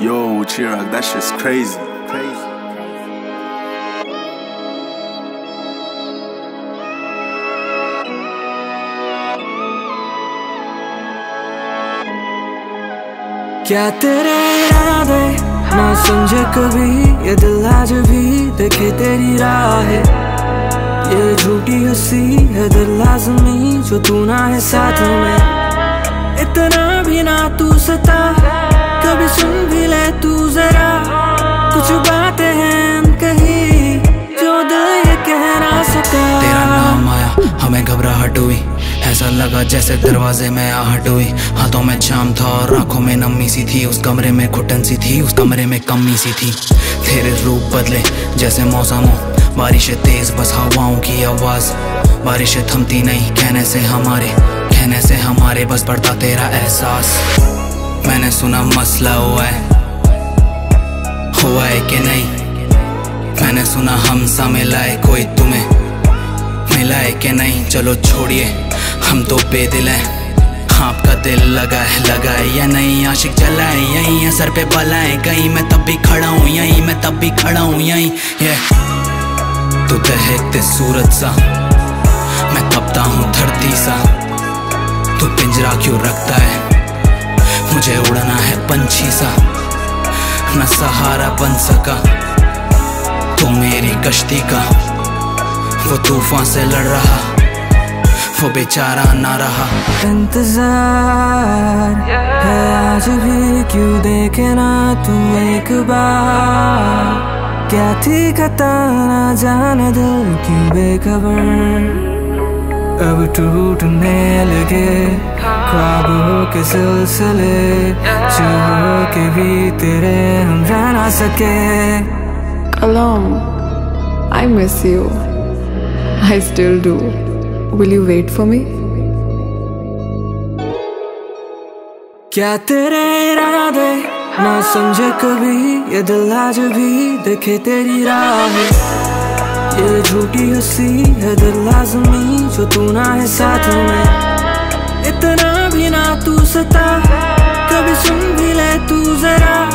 Yo, Chirag, that shit's crazy. क्या तेरे इरादे ना समझे कभी, ये दिल आज भी देखे तेरी राह है। ये झूठी हंसी है दिल लाज़मी, जो तू ना है साथ में। इतना भी ना तू सता, कभी सुन भी ले तू जरा। कुछ बातें हैं अनकही, जो दिल ये कह ना सका। तेरा नाम आया हमें घबराहट हुई, ऐसा लगा जैसे दरवाजे में आहट हुई। हाथों में जाम था और आंखों में नमी सी थी, उस कमरे में घुटन सी थी, उस कमरे में कमी सी थी। तेरे रूप बदले जैसे मौसमों, बारिशें तेज बस हवाओं की आवाज। बारिशें थमती नहीं कहने से हमारे बस बढ़ता तेरा एहसास। मैंने सुना मसला हुआ है कि नहीं, मैंने सुना हमसा मिला है कोई तुम्हें मिला है कि नहीं। चलो छोड़िए हम तो बेदिल हैं, आपका दिल लगा है या नहीं। आशिक जला है यहीं है, सर पे बला है कहीं, मैं तब भी खड़ा हूँ यहीं, मैं तब भी खड़ा हूँ यहीं। तू दहकते सूरज सा, मैं तपता हूँ धरती सा। तू पिंजरा क्यों रखता है, मुझे उड़ना है पंछी सा। न सहारा बन सका तू मेरी कश्ती का, वो तूफान से लड़ रहा, वो बेचारा ना रहा। इंतजार है आज भी, क्यों देखे ना तू एक बार। क्या थी खता ना जाने दिल क्यों बेखबर। अब टूटने लगे ख्वाबों के सिलसिले, जो के भी तेरे हम रह ना सके। Kalam, I miss you. I still do. Will you wait for me? क्या तेरे इरादे ना समझे कभी, ये दिल आज भी देखे तेरी राह है। ये झूठी हंसी है दिल लाज़मी, जो तू ना है साथ में। इतना भी ना तू सता, कभी सुन भी ले तू जरा।